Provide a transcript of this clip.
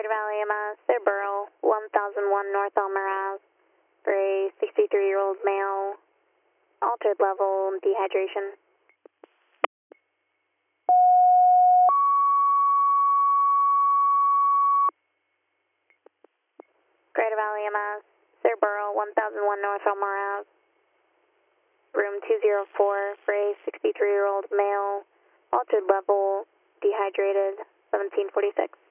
Greater Valley EMS, Cerbero, 1001 North Elmer Ave, for a 63-year-old male, altered level dehydration. Greater Valley EMS, Cerbero, 1001 North Elmer Ave, room 204 for a 63-year-old male, altered level, dehydrated, 1746.